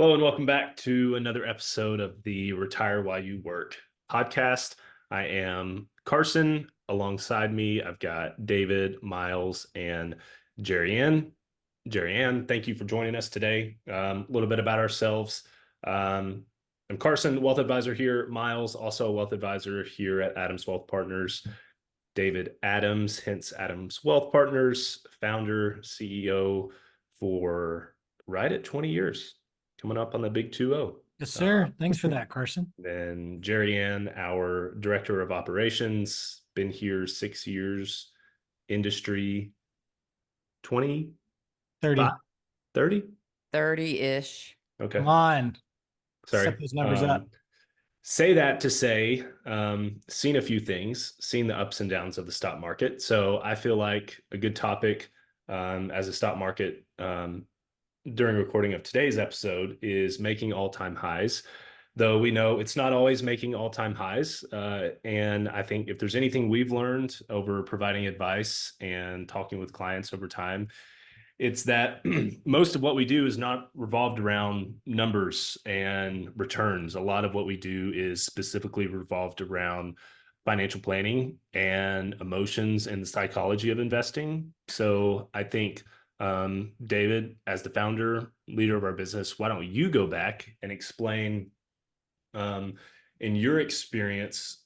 Hello and welcome back to another episode of the Retire While You Work podcast. I am Carson. Alongside me, I've got David, Miles, and Jerry Ann. Jerry Ann, thank you for joining us today. A little bit about ourselves. I'm Carson, wealth advisor here. Miles, also a wealth advisor here at Adams Wealth Partners. David Adams, hence Adams Wealth Partners, founder, CEO for right at 20 years, coming up on the big 2-0. Yes, sir. Thanks for that, Carson. Then Jerry Ann, our director of operations, been here 6 years, industry 20, 30. 30? 30-ish. Okay. Come on. Sorry. Set those numbers up. Say that to say, seen a few things, seen the ups and downs of the stock market. So I feel like a good topic as a stock market during recording of today's episode is making all-time highs, though we know it's not always making all-time highs. And I think if there's anything we've learned over providing advice and talking with clients over time, it's that most of what we do is not revolved around numbers and returns. A lot of what we do is specifically revolved around financial planning and emotions and the psychology of investing. So I think, David, as the founder, leader of our business, why don't you go back and explain, in your experience,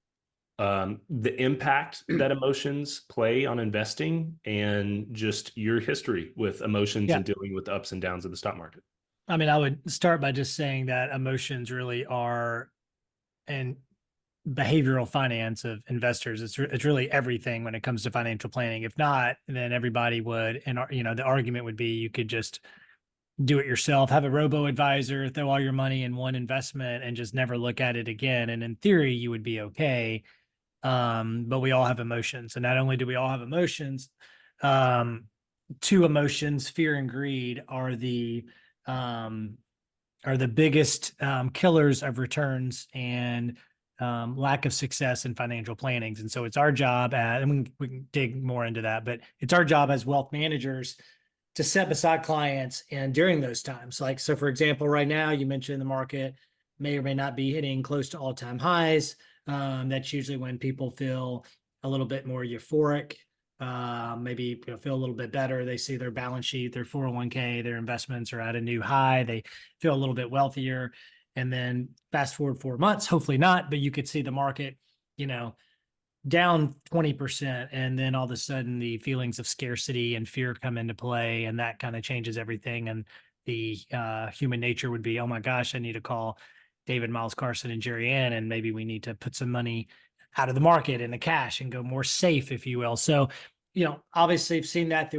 the impact that emotions play on investing and just your history with emotions and dealing with the ups and downs of the stock market. I mean, I would start by just saying that emotions really are an behavioral finance of investors. It's really everything when it comes to financial planning. If not, then everybody would, and the argument would be you could just do it yourself, have a robo advisor, throw all your money in one investment and just never look at it again. And in theory, you would be okay. But we all have emotions, and not only do we all have emotions, two emotions, fear and greed, are the biggest killers of returns and lack of success in financial plannings. And so it's our job and we can dig more into that, but it's our job as wealth managers to set beside clients and during those times. Like, so for example, right now you mentioned the market may or may not be hitting close to all-time highs. That's usually when people feel a little bit more euphoric, maybe feel a little bit better. They see their balance sheet, their 401k, their investments are at a new high. They feel a little bit wealthier. And then fast forward 4 months, hopefully not, but you could see the market, down 20%. And then all of a sudden the feelings of scarcity and fear come into play, and that kind of changes everything. And the human nature would be, oh my gosh, I need to call David, Miles, Carson, and Jerry Ann, and maybe we need to put some money out of the market into cash and go more safe, if you will. So, obviously I've seen that through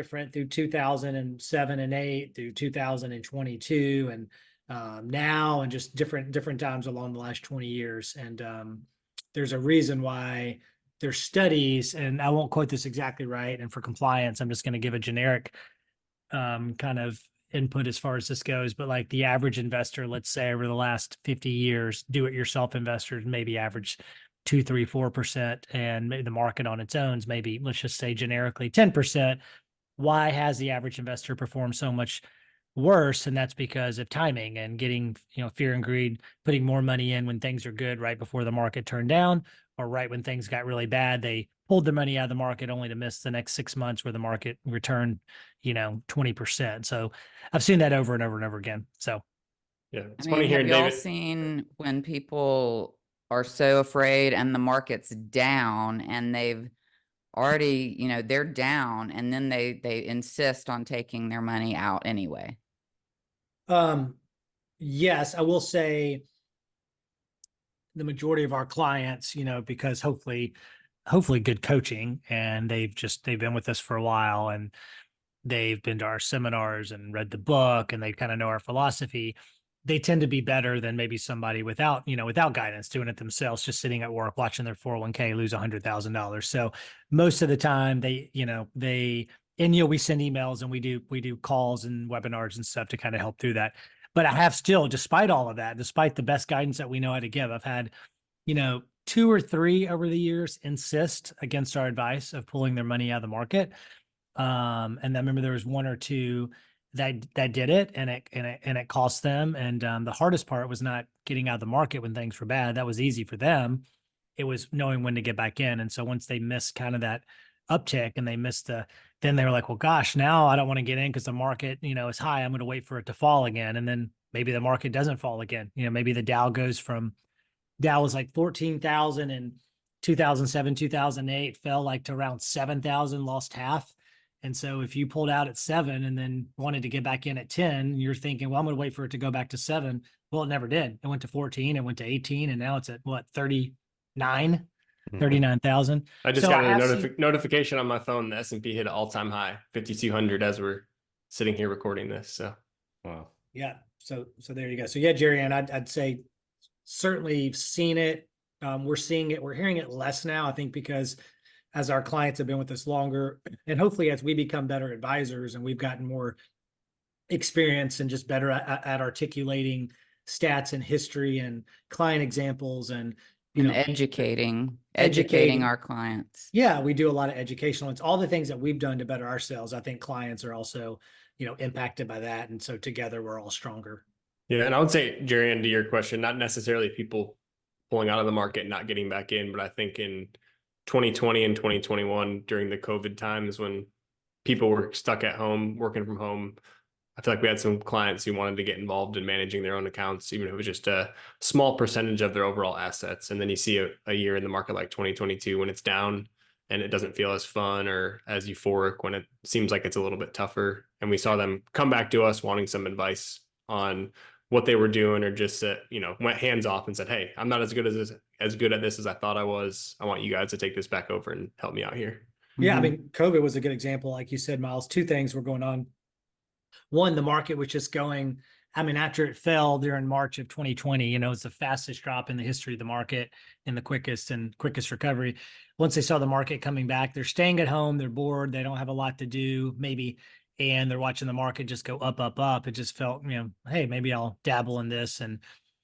2007 and 8, through 2022, and now, and just different times along the last 20 years. And there's a reason why there's studies, and I won't quote this exactly right. And for compliance, I'm just going to give a generic kind of input as far as this goes, but like the average investor, let's say over the last 50 years, do-it-yourself investors maybe average 2, 3, 4%, and maybe the market on its own is maybe, let's just say generically 10%. Why has the average investor performed so much worse? And that's because of timing and getting, fear and greed, putting more money in when things are good right before the market turned down, or right when things got really bad, they pulled the money out of the market only to miss the next 6 months where the market returned, 20%. So I've seen that over and over and over again. So yeah, it's funny hearing David. Have y'all seen when people are so afraid and the market's down and they've already, they're down, and then they insist on taking their money out anyway? Yes, I will say the majority of our clients, because hopefully good coaching, and they've been with us for a while, and they've been to our seminars and read the book, and they kind of know our philosophy. They tend to be better than maybe somebody without guidance, doing it themselves, just sitting at work, watching their 401k lose $100,000. So most of the time we send emails and we do calls and webinars and stuff to kind of help through that. But I have still, despite all of that, despite the best guidance that we know how to give, I've had, 2 or 3 over the years insist against our advice of pulling their money out of the market. And I remember there was 1 or 2 that did it, and it cost them. And the hardest part was not getting out of the market when things were bad. That was easy for them. It was knowing when to get back in. And so once they missed kind of that uptick and they missed then they were like, well, gosh, now I don't want to get in because the market, is high. I'm going to wait for it to fall again. And then maybe the market doesn't fall again. Maybe the Dow was like 14,000 in 2007, 2008, fell like to around 7,000, lost half. And so if you pulled out at 7 and then wanted to get back in at 10, you're thinking, well, I'm going to wait for it to go back to 7. Well, it never did. It went to 14, it went to 18, and now it's at what, 39, 39,000. I just So got I a have seen- notification on my phone. The S&P hit an all-time high, 5,200, as we're sitting here recording this. So, Wow. Yeah. So there you go. So yeah, Jerry, and I'd say certainly seen it. We're seeing it. We're hearing it less now, I think, because as our clients have been with us longer, and hopefully as we become better advisors and we've gotten more experience and just better at articulating stats and history and client examples and educating educating. our clients. Yeah, we do a lot of educational. It's all the things that we've done to better ourselves. I think clients are also, impacted by that. And so together we're all stronger. yeah. And I would say, Jerry, and to your question, not necessarily people pulling out of the market and not getting back in, but I think in 2020 and 2021, during the COVID times when people were stuck at home, working from home, I feel like we had some clients who wanted to get involved in managing their own accounts, even if it was just a small percentage of their overall assets. And then you see a year in the market like 2022 when it's down and it doesn't feel as fun or as euphoric, when it seems like it's a little bit tougher. And we saw them come back to us wanting some advice on what they were doing, or just went hands off and said, hey, I'm not as good at this as I thought I was. I want you guys to take this back over and help me out here. Yeah. I mean, COVID was a good example. Like you said, Miles, two things were going on. One, the market was just going, after it fell during March of 2020, it's the fastest drop in the history of the market and the quickest recovery. Once they saw the market coming back, they're staying at home, they're bored, they don't have a lot to do, maybe, and they're watching the market just go up, up, up. It just felt, hey, maybe I'll dabble in this and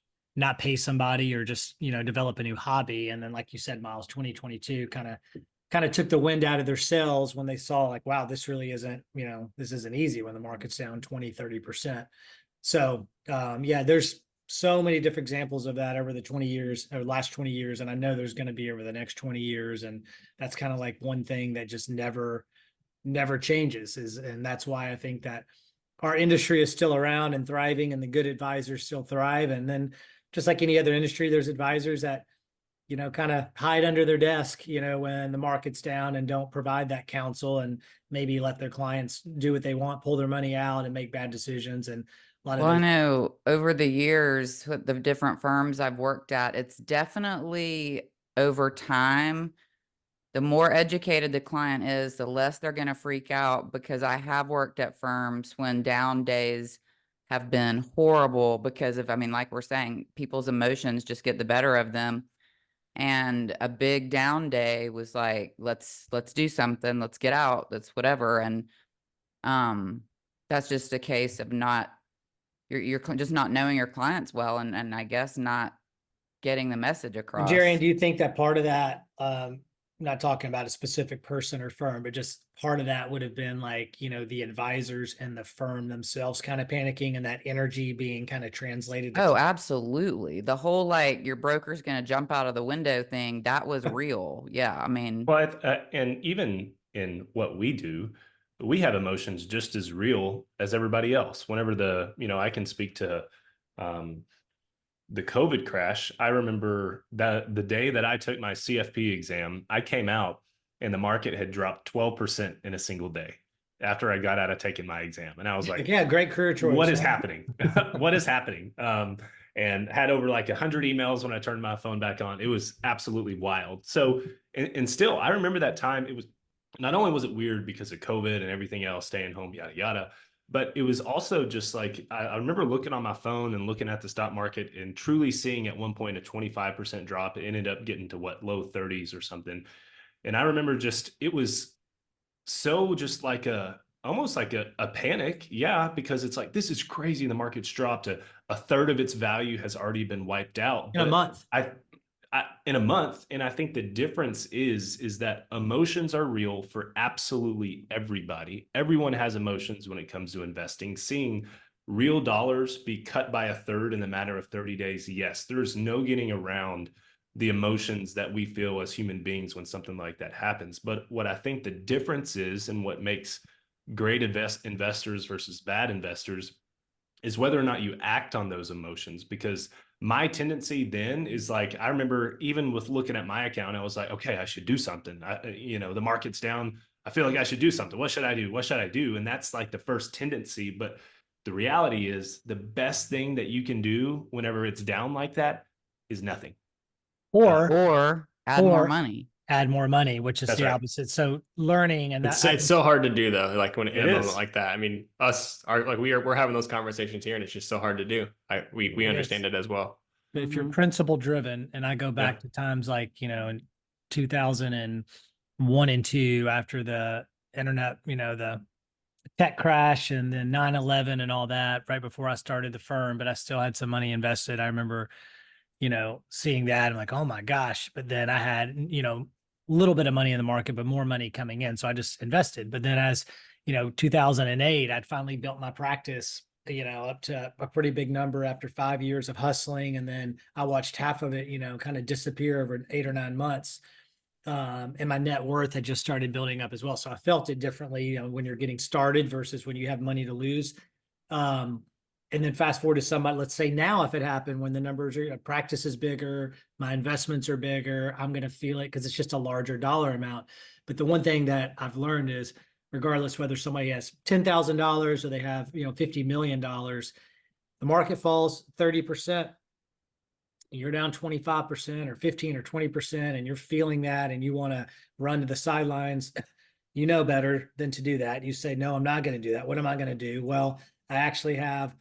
not pay somebody or just, develop a new hobby. And then, like you said, Miles, 2022 kind of took the wind out of their sails when they saw like, wow, this really isn't, this isn't easy when the market's down 20, 30%. So yeah, there's so many different examples of that over the 20 years or last 20 years. And I know there's going to be over the next 20 years. And that's kind of like one thing that just never changes and that's why I think that our industry is still around and thriving and the good advisors still thrive. And then just like any other industry, there's advisors that kind of hide under their desk, when the market's down and don't provide that counsel and maybe let their clients do what they want, pull their money out and make bad decisions. And a lot of Well, I know over the years with the different firms I've worked at, it's definitely over time, the more educated the client is, the less they're going to freak out, because I have worked at firms when down days have been horrible because of, like we're saying, people's emotions just get the better of them. And a big down day was like, let's do something, let's get out, that's whatever. And that's just a case of you're just not knowing your clients well, and I guess not getting the message across. Jerry, do you think that part of that, not talking about a specific person or firm, but just part of that would have been like, the advisors and the firm themselves kind of panicking and that energy being kind of translated? Oh, absolutely. The whole, like, your broker's going to jump out of the window thing, that was real. Yeah. But, and even in what we do, we have emotions just as real as everybody else. Whenever I can speak to, the COVID crash, I remember that the day that I took my CFP exam, I came out and the market had dropped 12% in a single day after I got out of taking my exam. And I was like, yeah, great career choice. What is happening? What is happening? And had over like 100 emails when I turned my phone back on. It was absolutely wild. So, and still, I remember that time. It was, not only was it weird because of COVID and everything else, staying home, yada, yada, but it was also just like, I remember looking on my phone and looking at the stock market and truly seeing at one point a 25% drop. It ended up getting to low 30s or something. And I remember it was so just like almost like a panic. Yeah. Because it's like, this is crazy. The market's dropped a third of its value has already been wiped out in a month. in a month. And I think the difference is that emotions are real for absolutely everybody. Everyone has emotions when it comes to investing. Seeing real dollars be cut by a third in the matter of 30 days, yes, there's no getting around the emotions that we feel as human beings when something like that happens. But what I think the difference is, and what makes great investors versus bad investors, is whether or not you act on those emotions. Because my tendency then is like, I remember even with looking at my account, I was like, okay, I should do something. The market's down. I feel like I should do something. What should I do? What should I do? And that's like the first tendency. But the reality is the best thing that you can do whenever it's down like that is nothing. Or Or add more Or- money. add more money, which is That's the right. opposite. So learning and that It's so hard to do though. Like when in It a moment is. like that, I mean, we're having those conversations here, and it's just so hard to do. We It understand is. it as well. But if you're Mhm. principle driven, and I go back to times like, in 2001 and 2, after the internet, the tech crash and then 9/11 and all that, right before I started the firm, but I still had some money invested. I remember, seeing that. I'm like, oh my gosh. But then I had, a little bit of money in the market, but more money coming in. So I just invested. But then as, 2008, I'd finally built my practice, up to a pretty big number after 5 years of hustling. And then I watched half of it, kind of disappear over 8 or 9 months. And my net worth had just started building up as well. So I felt it differently, when you're getting started versus when you have money to lose. And then fast forward to somebody, let's say now, if it happened when the numbers are, practice is bigger, my investments are bigger, I'm going to feel it because it's just a larger dollar amount. But the one thing that I've learned is, regardless whether somebody has $10,000 or they have, $50 million, the market falls 30%. You're down 25% or 15 or 20%, and you're feeling that, and you want to run to the sidelines. You know better than to do that. You say, no, I'm not going to do that. What am I going to do? Well, I actually have,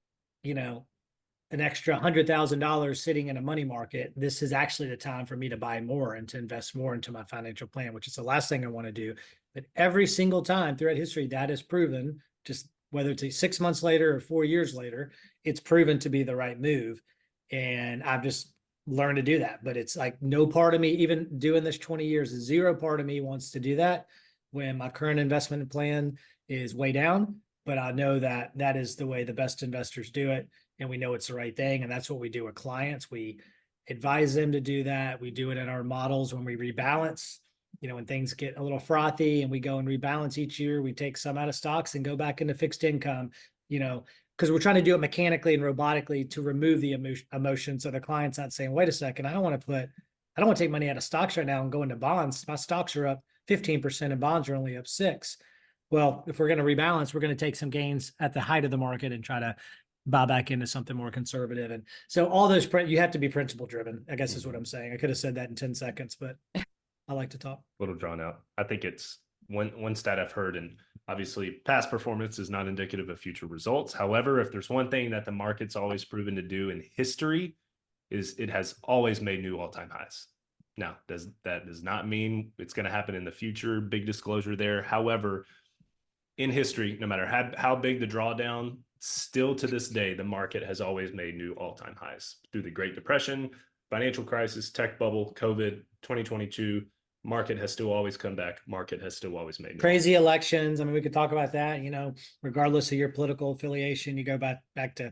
an extra $100,000 sitting in a money market. This is actually the time for me to buy more and to invest more into my financial plan, which is the last thing I want to do. But every single time throughout history, that is proven, just whether it's 6 months later or 4 years later, it's proven to be the right move. And I've just learned to do that. But it's like no part of me, even doing this 20 years, zero part of me wants to do that when my current investment plan is way down. But I know that that is the way the best investors do it. And we know it's the right thing. And that's what we do with clients. We advise them to do that. We do it in our models when we rebalance. When things get a little frothy and we go and rebalance each year, we take some out of stocks and go back into fixed income, because we're trying to do it mechanically and robotically to remove the emotion. So the client's not saying, wait a second, I don't want to take money out of stocks right now and go into bonds. My stocks are up 15% and bonds are only up 6%. Well, if we're going to rebalance, we're going to take some gains at the height of the market and try to buy back into something more conservative. And so all those, you have to be principle driven, I guess is what I'm saying. I could have said that in 10 seconds, but I like to talk. A little drawn out. I think it's one stat I've heard, and obviously past performance is not indicative of future results. However, if there's one thing that the market's always proven to do in history, is it has always made new all-time highs. Now, does not mean it's going to happen in the future. Big disclosure there. However, in history, no matter how big the drawdown, still to this day, the market has always made new all-time highs. Through the Great Depression, financial crisis, tech bubble, COVID, 2022, market has still always come back. Market has still always made new crazy elections. I mean, we could talk about that, regardless of your political affiliation. You go back to,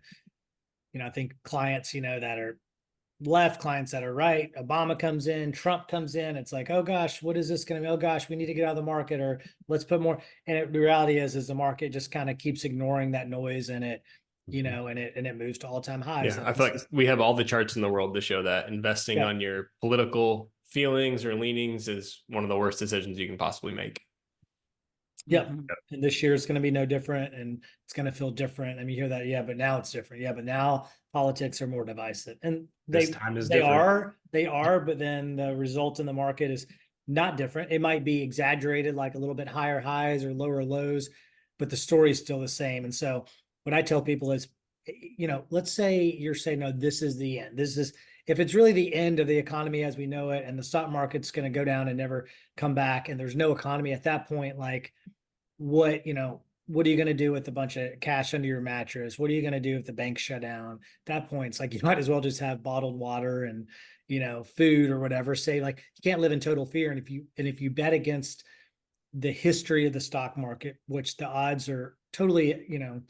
I think clients, that are left, clients that are right. Obama comes in, Trump comes in. It's like, oh gosh, what is this going to be? Oh gosh, we need to get out of the market, or let's put more. And the reality is the market just kind of keeps ignoring that noise, and it, and it moves to all-time highs. Yeah, I feel like we have all the charts in the world to show that investing on your political feelings or leanings is one of the worst decisions you can possibly make. Yep. And this year is going to be no different, and it's going to feel different. I mean, you hear that, yeah, but now it's different. Yeah, but now politics are more divisive, and This time is different. they are, but then the result in the market is not different. It might be exaggerated, like a little bit higher highs or lower lows, but the story is still the same. And so what I tell people is, let's say you're saying, no, this is the end. If it's really the end of the economy as we know it, and the stock market's going to go down and never come back, and there's no economy at that point, like what are you going to do with a bunch of cash under your mattress? What are you going to do if the banks shut down? At that point, it's like, you might as well just have bottled water and, food or whatever, say like you can't live in total fear. And if you bet against the history of the stock market, which the odds are totally,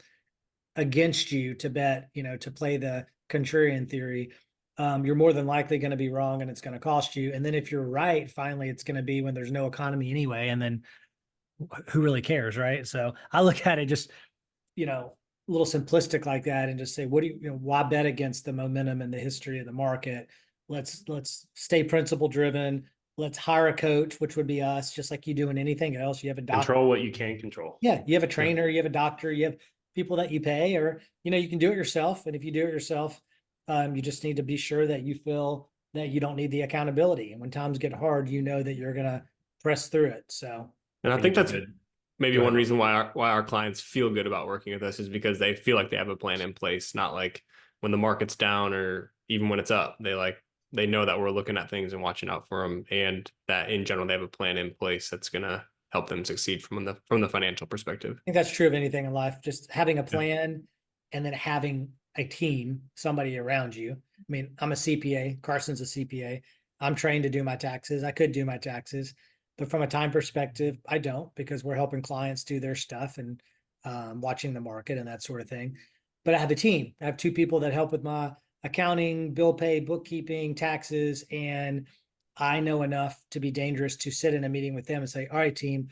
against you to bet, to play the contrarian theory, you're more than likely going to be wrong and it's going to cost you. And then if you're right, finally, it's going to be when there's no economy anyway. And then who really cares, right? So I look at it just, a little simplistic like that and just say, why bet against the momentum and the history of the market? Let's stay principle driven. Let's hire a coach, which would be us, just like you do in anything else. You have a doctor. Control what you can control. Yeah. You have a trainer, you have a doctor, you have people that you pay, or, you can do it yourself. And if you do it yourself, you just need to be sure that you feel that you don't need the accountability. And when times get hard, that you're going to press through it. So. And I think that's maybe Go one ahead. reason why our clients feel good about working with us is because they feel like they have a plan in place, not like when the market's down or even when it's up. They know that we're looking at things and watching out for them, and that in general they have a plan in place that's going to help them succeed from the financial perspective. I think that's true of anything in life, just having a plan and then having a team, somebody around you. I mean, I'm a CPA, Carson's a CPA. I'm trained to do my taxes. I could do my taxes, but from a time perspective, I don't, because we're helping clients do their stuff and watching the market and that sort of thing. But I have a team. I have 2 people that help with my accounting, bill pay, bookkeeping, taxes, and I know enough to be dangerous to sit in a meeting with them and say, all right, team,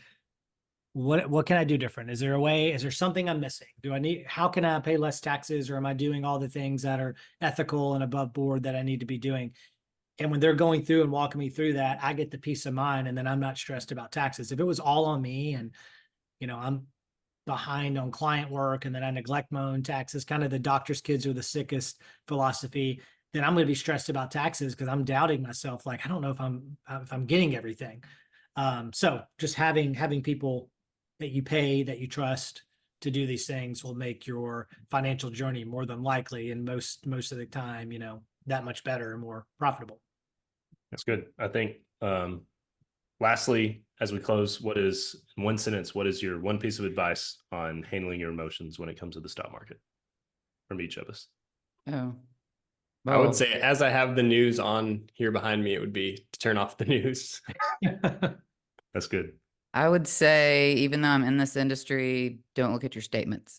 what can I do different? Is there a way? Is there something I'm missing? How can I pay less taxes, or am I doing all the things that are ethical and above board that I need to be doing? And when they're going through and walking me through that, I get the peace of mind, and then I'm not stressed about taxes. If it was all on me and, I'm behind on client work and then I neglect my own taxes, kind of the doctor's kids are the sickest philosophy, then I'm going to be stressed about taxes because I'm doubting myself. Like, I don't know if I'm getting everything. So just having people that you pay, that you trust to do these things will make your financial journey more than likely, and most of the time, that much better and more profitable. That's good. I think, lastly, as we close, in one sentence, what is your one piece of advice on handling your emotions when it comes to the stock market from each of us? Oh, I would say, as I have the news on here behind me, it would be to turn off the news. That's good. I would say, even though I'm in this industry, don't look at your statements.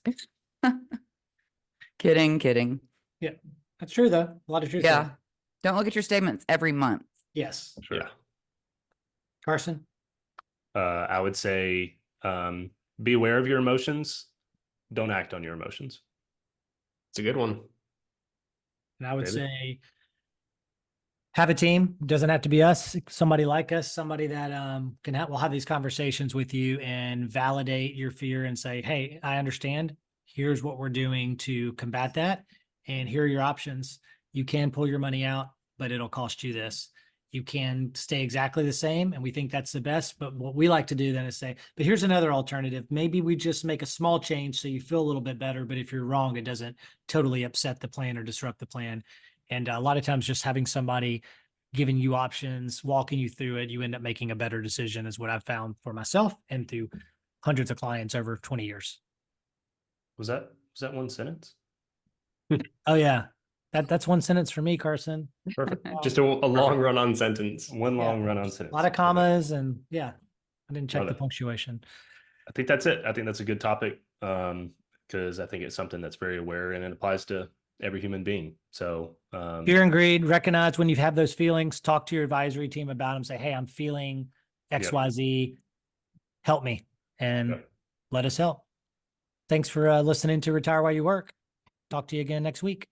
Kidding. That's true though. A lot of truth. Yeah. there. Don't look at your statements every month. Yes. Sure. Yeah. Carson. I would say, be aware of your emotions. Don't act on your emotions. It's a good one. And I would David? say have a team. Doesn't have to be us. Somebody like us, somebody that will have these conversations with you and validate your fear and say, hey, I understand. Here's what we're doing to combat that. And here are your options. You can pull your money out, but it'll cost you this. You can stay exactly the same, and we think that's the best. But what we like to do then is say, but here's another alternative. Maybe we just make a small change so you feel a little bit better. But if you're wrong, it doesn't totally upset the plan or disrupt the plan. And a lot of times just having somebody giving you options, walking you through it, you end up making a better decision, is what I've found for myself and through hundreds of clients over 20 years. Was that one sentence? Oh yeah. That's one sentence for me, Carson. Perfect. Just a long run on sentence. One long Yeah. run-on sentence. A lot of commas and I didn't check Love the it. punctuation. I think that's it. I think that's a good topic, because I think it's something that's very aware and it applies to every human being. So Fear and greed, recognize when you have those feelings, talk to your advisory team about them, say, hey, I'm feeling XYZ, help me, and Yep. let us help. Thanks for listening to Retire While You Work. Talk to you again next week.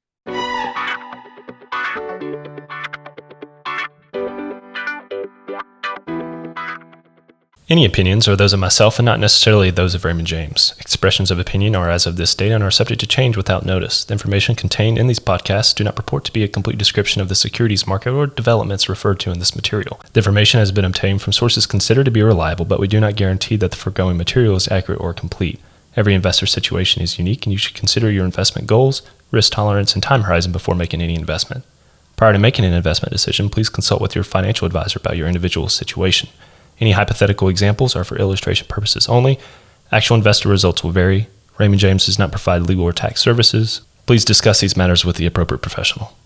Any opinions are those of myself and not necessarily those of Raymond James. Expressions of opinion are as of this date and are subject to change without notice. The information contained in these podcasts do not purport to be a complete description of the securities market or developments referred to in this material. The information has been obtained from sources considered to be reliable, but we do not guarantee that the foregoing material is accurate or complete. Every investor situation is unique, and you should consider your investment goals, risk tolerance, and time horizon before making any investment. Prior to making an investment decision, please consult with your financial advisor about your individual situation. Any hypothetical examples are for illustration purposes only. Actual investor results will vary. Raymond James does not provide legal or tax services. Please discuss these matters with the appropriate professional.